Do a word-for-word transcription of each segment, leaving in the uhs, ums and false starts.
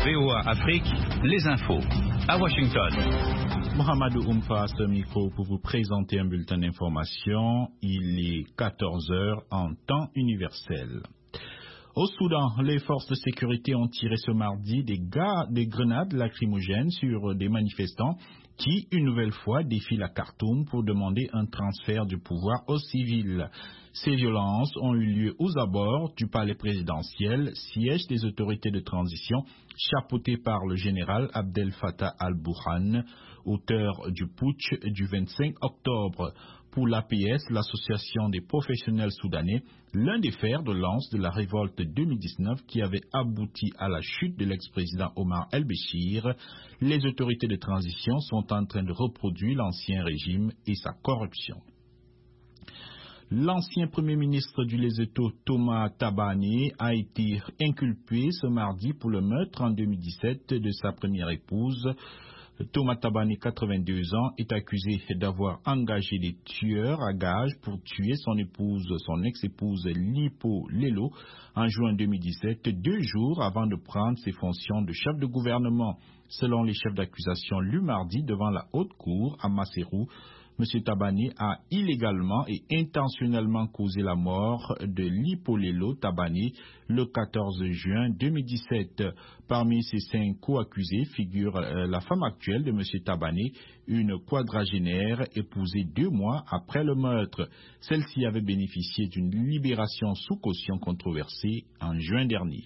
V O A Afrique, les infos. À Washington. Mohamedou Oumfa à ce micro pour vous présenter un bulletin d'information. Il est quatorze heures en temps universel. Au Soudan, les forces de sécurité ont tiré ce mardi des, gars, des grenades lacrymogènes sur des manifestants qui, une nouvelle fois, défilent à Khartoum pour demander un transfert du pouvoir aux civils. Ces violences ont eu lieu aux abords du palais présidentiel, siège des autorités de transition, chapeauté par le général Abdel Fattah al-Burhan, auteur du putsch du vingt-cinq octobre. Pour l'A P S, l'association des professionnels soudanais, l'un des fers de lance de la révolte deux mille dix-neuf qui avait abouti à la chute de l'ex-président Omar el-Béchir, les autorités de transition sont en train de reproduire l'ancien régime et sa corruption. L'ancien premier ministre du Lesotho, Thomas Thabane, a été inculpé ce mardi pour le meurtre en deux mille dix-sept de sa première épouse. Thomas Thabane, quatre-vingt-deux ans, est accusé d'avoir engagé des tueurs à gages pour tuer son épouse, son ex-épouse Lipo Lelo, en juin deux mille dix-sept, deux jours avant de prendre ses fonctions de chef de gouvernement. Selon les chefs d'accusation lus mardi devant la haute cour à Maseru, M. Thabane a illégalement et intentionnellement causé la mort de Lipo Lelo Thabane le quatorze juin deux mille dix-sept. Parmi ces cinq co-accusés figure euh, la femme actuelle de M. Thabane, une quadragénaire épousée deux mois après le meurtre. Celle-ci avait bénéficié d'une libération sous caution controversée en juin dernier.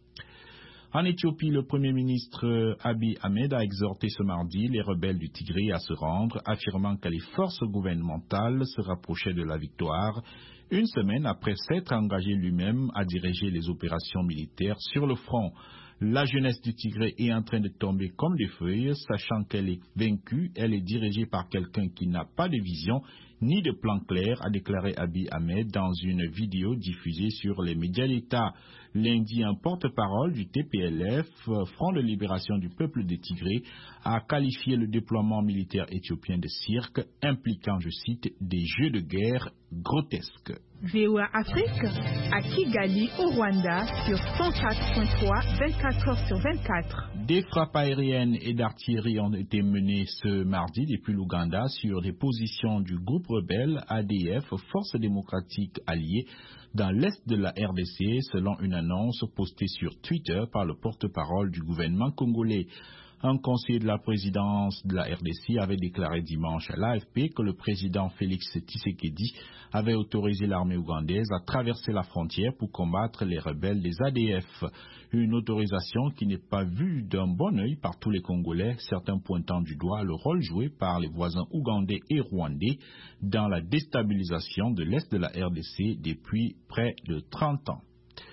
En Éthiopie, le Premier ministre Abiy Ahmed a exhorté ce mardi les rebelles du Tigré à se rendre, affirmant que les forces gouvernementales se rapprochaient de la victoire, une semaine après s'être engagé lui-même à diriger les opérations militaires sur le front. La jeunesse du Tigré est en train de tomber comme des feuilles, sachant qu'elle est vaincue, elle est dirigée par quelqu'un qui n'a pas de vision ni de plan clair, a déclaré Abiy Ahmed dans une vidéo diffusée sur les médias d'État. Lundi, un porte-parole du T P L F, Front de libération du peuple des Tigrés, a qualifié le déploiement militaire éthiopien de cirque, impliquant, je cite, des jeux de guerre grotesques. V O A Afrique, à Kigali, au Rwanda, sur cent quatre point trois, vingt-quatre heures sur vingt-quatre. Des frappes aériennes et d'artillerie ont été menées ce mardi depuis l'Ouganda sur des positions du groupe rebelle A D F, Force démocratique alliée, dans l'est de la R D C, selon une annonce postée sur Twitter par le porte-parole du gouvernement congolais. Un conseiller de la présidence de la R D C avait déclaré dimanche à l'A F P que le président Félix Tshisekedi avait autorisé l'armée ougandaise à traverser la frontière pour combattre les rebelles des A D F. Une autorisation qui n'est pas vue d'un bon œil par tous les Congolais, certains pointant du doigt le rôle joué par les voisins ougandais et rwandais dans la déstabilisation de l'est de la R D C depuis près de trente ans.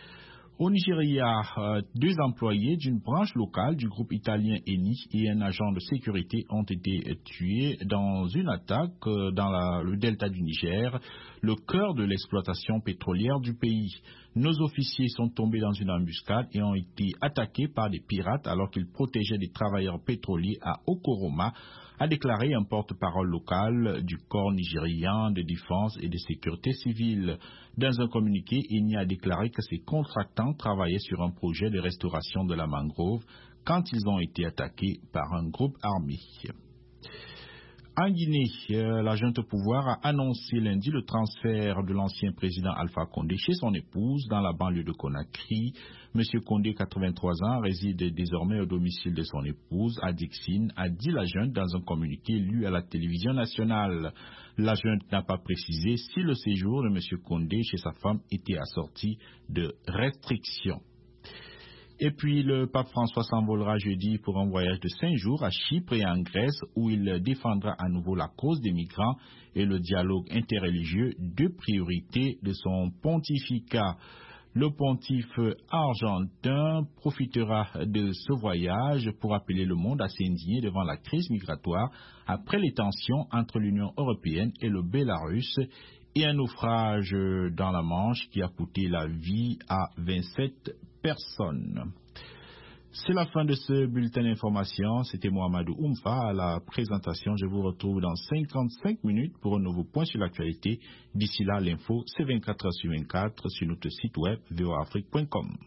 Au Nigeria, euh, deux employés d'une branche locale du groupe italien Eni et un agent de sécurité ont été tués dans une attaque euh, dans la, le delta du Niger, le cœur de l'exploitation pétrolière du pays. Nos officiers sont tombés dans une embuscade et ont été attaqués par des pirates alors qu'ils protégeaient des travailleurs pétroliers à Okoroma, a déclaré un porte-parole local du corps nigérian de défense et de sécurité civile. Dans un communiqué, Eni a déclaré que ses contractants travaillaient sur un projet de restauration de la mangrove quand ils ont été attaqués par un groupe armé. En Guinée, euh, la junte au pouvoir a annoncé lundi le transfert de l'ancien président Alpha Condé chez son épouse dans la banlieue de Conakry. Monsieur Condé, quatre-vingt-trois ans, réside désormais au domicile de son épouse, à Dixine, a dit la junte dans un communiqué lu à la télévision nationale. La junte n'a pas précisé si le séjour de Monsieur Condé chez sa femme était assorti de restrictions. Et puis, le pape François s'envolera jeudi pour un voyage de cinq jours à Chypre et en Grèce, où il défendra à nouveau la cause des migrants et le dialogue interreligieux, deux priorités de son pontificat. Le pontife argentin profitera de ce voyage pour appeler le monde à s'indigner devant la crise migratoire après les tensions entre l'Union européenne et le Bélarus et un naufrage dans la Manche qui a coûté la vie à vingt-sept personnes. C'est la fin de ce bulletin d'information. C'était Mohamedou Oumfa à la présentation. Je vous retrouve dans cinquante-cinq minutes pour un nouveau point sur l'actualité. D'ici là, l'info, c'est vingt-quatre heures sur vingt-quatre sur notre site web v o a afrique point com.